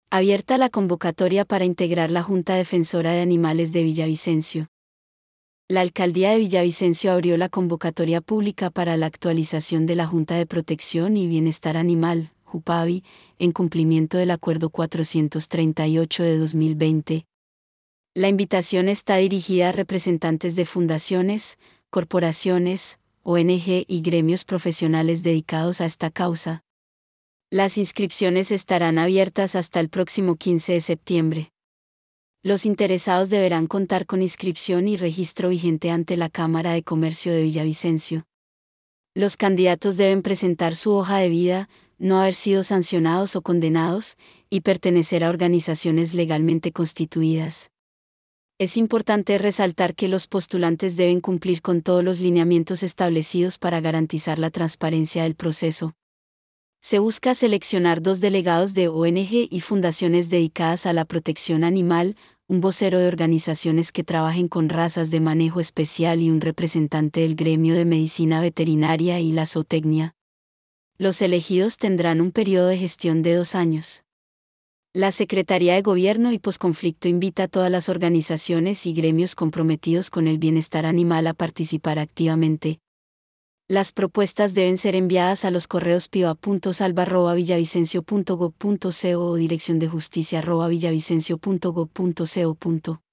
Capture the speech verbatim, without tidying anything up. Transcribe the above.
Abierta la convocatoria para integrar la Junta Defensora de Animales de Villavicencio. La Alcaldía de Villavicencio abrió la convocatoria pública para la actualización de la Junta de Protección y Bienestar Animal, JUPAVI, en cumplimiento del Acuerdo cuatrocientos treinta y ocho de dos mil veinte. La invitación está dirigida a representantes de fundaciones, corporaciones, O N G y gremios profesionales dedicados a esta causa. Las inscripciones estarán abiertas hasta el próximo quince de septiembre. Los interesados deberán contar con inscripción y registro vigente ante la Cámara de Comercio de Villavicencio. Los candidatos deben presentar su hoja de vida, no haber sido sancionados o condenados, y pertenecer a organizaciones legalmente constituidas. Es importante resaltar que los postulantes deben cumplir con todos los lineamientos establecidos para garantizar la transparencia del proceso. Se busca seleccionar dos delegados de O N G y fundaciones dedicadas a la protección animal, un vocero de organizaciones que trabajen con razas de manejo especial y un representante del gremio de medicina veterinaria y la zootecnia. Los elegidos tendrán un periodo de gestión de dos años. La Secretaría de Gobierno y Posconflicto invita a todas las organizaciones y gremios comprometidos con el bienestar animal a participar activamente. Las propuestas deben ser enviadas a los correos piva punto salva arroba villavicencio punto gob punto co o dirección de justicia arroba villavicencio punto gob punto co.